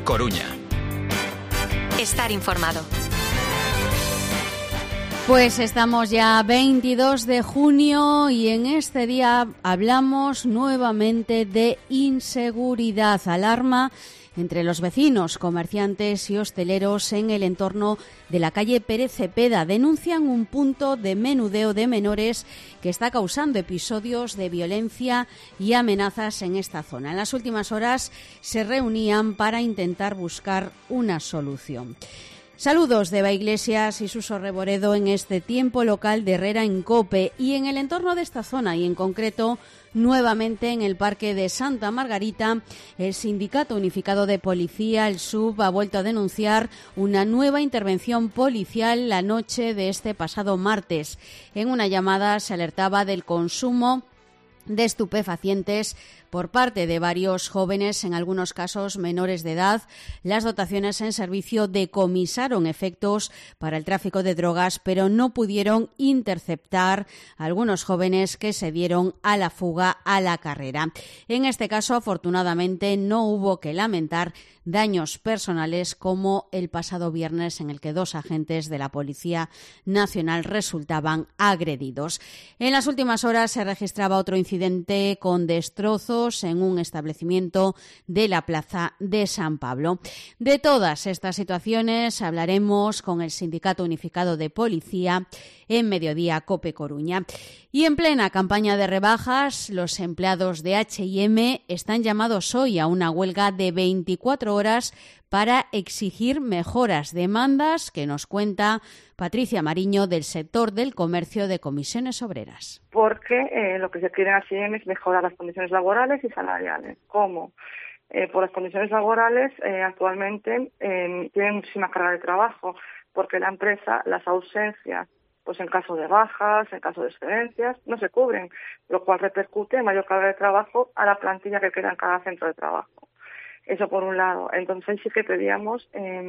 Coruña. Estar informado. Pues estamos ya 22 de junio y en este día hablamos nuevamente de inseguridad. Alarma entre los vecinos, comerciantes y hosteleros en el entorno de la calle Pérez Cepeda. Denuncian un punto de menudeo de menores que está causando episodios de violencia y amenazas en esta zona. En las últimas horas se reunían para intentar buscar una solución. Saludos de Eva Iglesias y Suso Reboredo en este tiempo local de Herrera en COPE y en el entorno de esta zona y en concreto nuevamente en el Parque de Santa Margarita. El Sindicato Unificado de Policía, el SUB, ha vuelto a denunciar una nueva intervención policial la noche de este pasado martes. En una llamada se alertaba del consumo de estupefacientes por parte de varios jóvenes, en algunos casos menores de edad. Las dotaciones en servicio decomisaron efectos para el tráfico de drogas, pero no pudieron interceptar a algunos jóvenes que se dieron a la fuga a la carrera. En este caso, afortunadamente, no hubo que lamentar daños personales como el pasado viernes, en el que 2 agentes de la Policía Nacional resultaban agredidos. En las últimas horas se registraba otro incidente con destrozos en un establecimiento de la plaza de San Pablo. De todas estas situaciones hablaremos con el Sindicato Unificado de Policía en Mediodía COPE Coruña. Y en plena campaña de rebajas, los empleados de H&M están llamados hoy a una huelga de 24 horas para exigir mejoras, demandas que nos cuenta Patricia Mariño del sector del comercio de Comisiones Obreras. Porque lo que se quiere en H&M es mejorar las condiciones laborales y salariales. ¿Cómo? Por las condiciones laborales actualmente tienen muchísima carga de trabajo porque la empresa, las ausencias, pues en caso de bajas, en caso de excedencias, no se cubren, lo cual repercute en mayor carga de trabajo a la plantilla que queda en cada centro de trabajo. Eso por un lado. Entonces ahí sí que pedíamos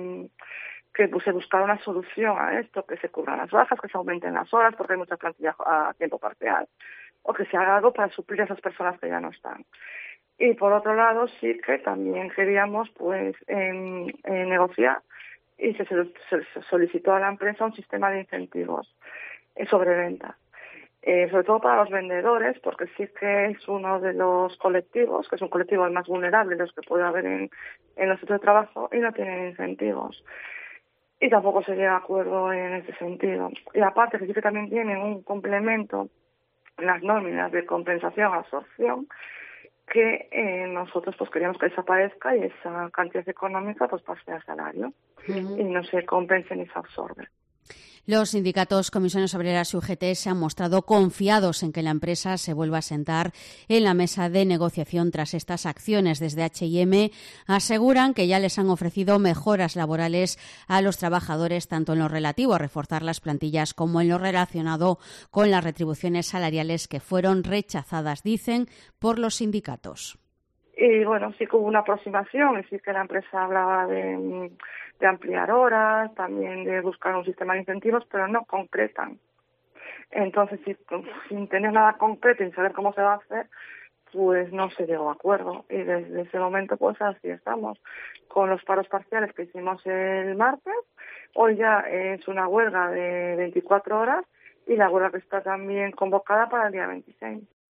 que se buscara una solución a esto, que se cubran las bajas, que se aumenten las horas, porque hay mucha plantilla a tiempo parcial, o que se haga algo para suplir a esas personas que ya no están. Y por otro lado sí que también queríamos pues negociar y se solicitó a la empresa un sistema de incentivos sobre venta. Sobre todo para los vendedores, porque sí que es uno de los colectivos, que es un colectivo el más vulnerable de los que puede haber en los centros de trabajo, y no tienen incentivos. Y tampoco se llega a acuerdo en ese sentido. Y aparte que sí que también tienen un complemento en las nóminas de compensación a absorción, que nosotros pues queríamos que desaparezca y esa cantidad económica pues pase al salario y no se compense ni se absorbe. Los sindicatos, Comisiones Obreras y UGT se han mostrado confiados en que la empresa se vuelva a sentar en la mesa de negociación tras estas acciones. Desde H&M aseguran que ya les han ofrecido mejoras laborales a los trabajadores, tanto en lo relativo a reforzar las plantillas como en lo relacionado con las retribuciones salariales que fueron rechazadas, dicen, por los sindicatos. Y bueno, sí que hubo una aproximación, y sí que la empresa hablaba de ampliar horas, también de buscar un sistema de incentivos, pero no concretan. Entonces, sin tener nada concreto y sin saber cómo se va a hacer, pues no se llegó a acuerdo. Y desde ese momento, pues así estamos. Con los paros parciales que hicimos el martes, hoy ya es una huelga de 24 horas y la huelga que está también convocada para el día 26.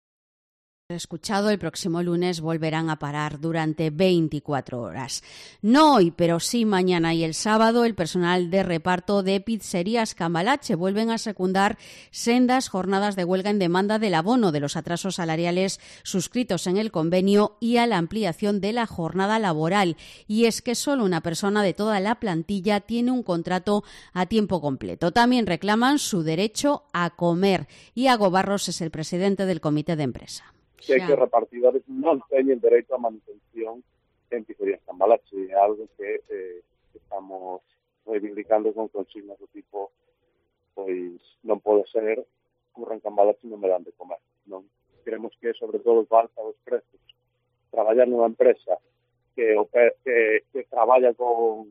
Escuchado, el próximo lunes volverán a parar durante 24 horas. No hoy, pero sí mañana y el sábado, el personal de reparto de Pizzerías Cambalache vuelven a secundar sendas jornadas de huelga en demanda del abono de los atrasos salariales suscritos en el convenio y a la ampliación de la jornada laboral. Y es que solo una persona de toda la plantilla tiene un contrato a tiempo completo. También reclaman su derecho a comer. Iago Barros es el presidente del comité de empresa. Que repartidores non teñen dereito a manutención en Pizzerías Cambalache, é algo que estamos reivindicando con consignas do tipo, pois non pode ser, curran Cambalache e non me dan de comer. Non queremos que, sobre todo, valza os prezos. Traballar nunha empresa que traballa con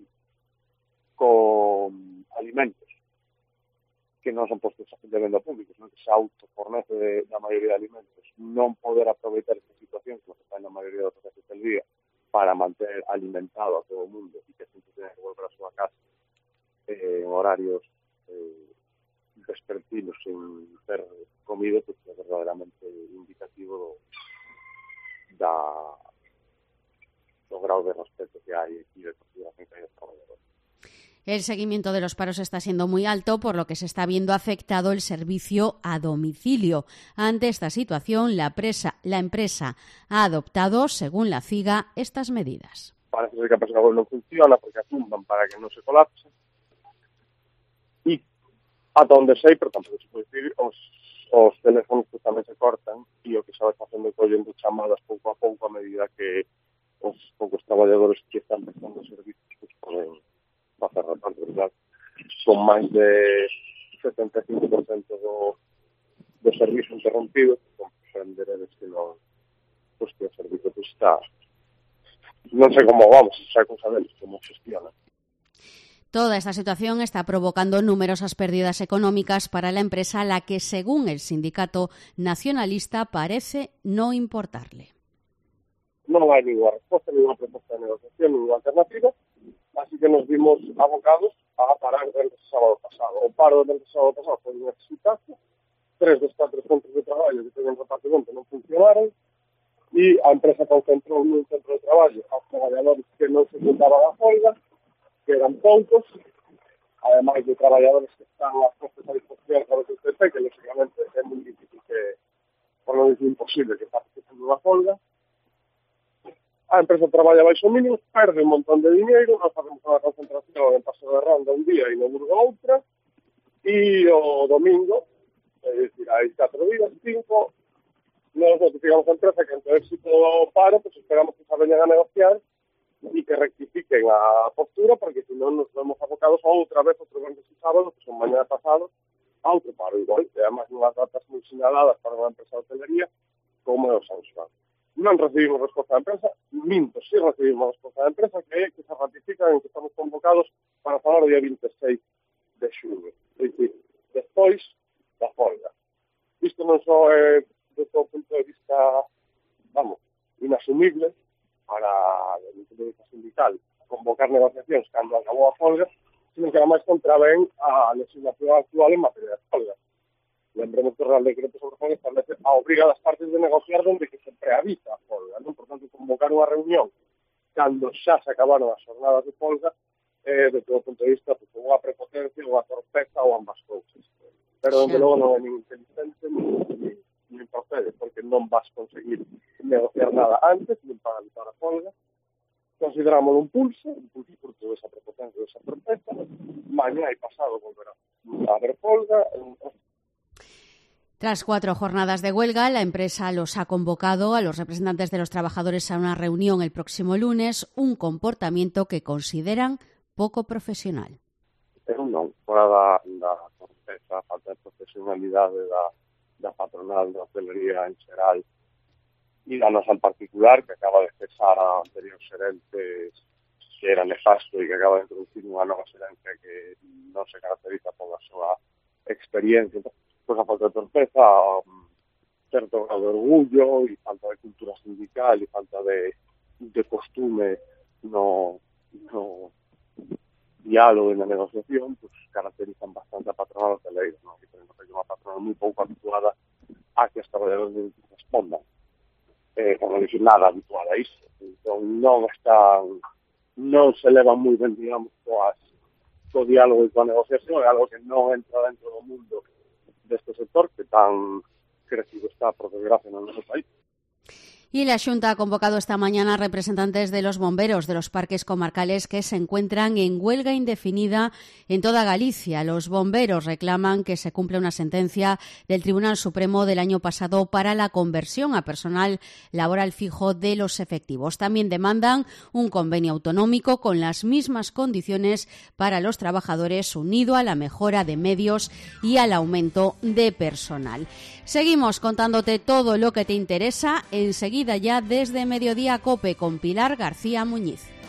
alimentos que non son postos de venda públicos, non que se autofornece da maioría de alimentos, non poder aproveitar esta situación que se fai na maioría dos veces del día, para manter alimentado a todo o mundo e que sempre tenga que volver a súa casa en horarios vespertinos sin ter comido, pues é verdadeiramente indicativo do grau de respeto que hai aquí de consideración que hai dos traballadores. El seguimiento de los paros está siendo muy alto, por lo que se está viendo afectado el servicio a domicilio. Ante esta situación, la empresa ha adoptado, según la CIGA, estas medidas. Parece ser que a página web non funciona porque atumban para que non se colapse. E ata onde sei, pero tampouco se pode decir, os teléfonos que tamén se cortan e o que se vai facendo collendo chamadas pouco a pouco a medida que os poucos traballadores que están prestando servicios pues, poden facer reparto, verdad? Con máis de 75% do servicio interrompido, comprenderedes que non, pues que o servicio pues, está, non sei como vamos, xa cousa deles, como gestiona. Toda esta situación está provocando numerosas pérdidas económicas para la empresa, a la que, según el sindicato nacionalista, parece no importarle. Non hai ninguna resposta, ninguna proposta de negociación, ninguna alternativa, así que nos vimos abocados a parar desde o sábado pasado. O paro desde o sábado pasado foi un exitazo, 3 dos 4 centros de traballo que teñen repartimento non funcionaron e a empresa concentrou nun centro de traballo aos traballadores que non se juntaban a folga, que eran poucos, ademais de traballadores que están as postas a disposición para o CTP, que lógicamente é moi difícil que, por non dicir imposible, que participen nunha folga. A empresa traballa baixo mínimo, perde un montón de dinheiro, nós facemos unha concentración en Paso de Ronda un día e no Burgo outra, e o domingo, é dicir, hai 4 días, 5, nos notificamos a empresa que ante o éxito do paro, pues esperamos que se veñan a negociar e que rectifiquen a postura, porque se non nos vemos abocados outra vez, outro venres e sábado, que son mañana pasado, a outro paro igual, e además nunhas datas moi sinaladas para unha empresa de hotelería como é o San Xoán. Non recibimos resposta da empresa, sí recibimos resposta da empresa, que é que se ratifican en que estamos convocados para falar o día 26 de xullo. É dicir, despois da folga. Isto non só é, desde o punto de vista, inasumible para o punto de vista sindical convocar negociacións cando acabou a folga, sino que además contravén a legislación actual en materia de folga. Lembremos que o Real Decreto sobre folga establece a obriga das partes de negociar donde que se preavisa a folga, non? Por tanto, convocar unha reunión cando xa se acabaron as jornadas de folga, desde o punto de vista, pues, unha prepotencia, unha torpeza ou ambas cousas. Pero, desde logo, non é nin inteligente nin procede, porque non vas conseguir negociar nada antes, nin paralizar a folga. Consideramos un pulso fruto desa prepotencia, desa torpeza. Mañá e pasado volverá a haber folga. Tras 4 jornadas de huelga, la empresa los ha convocado a los representantes de los trabajadores a una reunión el próximo lunes, un comportamiento que consideran poco profesional. Pero non, fora da torpeza, falta de profesionalidade da patronal da hotelería en xeral e da nosa en particular, que acaba de cesar a anterior xerente que era nefasto e que acaba de introducir unha nova xerencia que non se caracteriza pola súa experiencia. Pois a falta de torpeza, certo grado de orgullo e falta de cultura sindical e falta de costume no diálogo e na negociación, pues caracterizan bastante a patronal hoteleira, ¿no? Que tenemos aquí unha patronal moi pouco habituada a que os traballadores respondan, por non dicir nada habituada a iso. Entón, non se levan moi ben, digamos, co diálogo e coa negociación, é algo que non entra dentro do mundo deste sector que tan crecido está, por desgracia, no noso país. Y la Xunta ha convocado esta mañana a representantes de los bomberos de los parques comarcales que se encuentran en huelga indefinida en toda Galicia. Los bomberos reclaman que se cumpla una sentencia del Tribunal Supremo del año pasado para la conversión a personal laboral fijo de los efectivos. También demandan un convenio autonómico con las mismas condiciones para los trabajadores, unido a la mejora de medios y al aumento de personal. Seguimos contándote todo lo que te interesa enseguida ya desde Mediodía COPE con Pilar García Muñiz.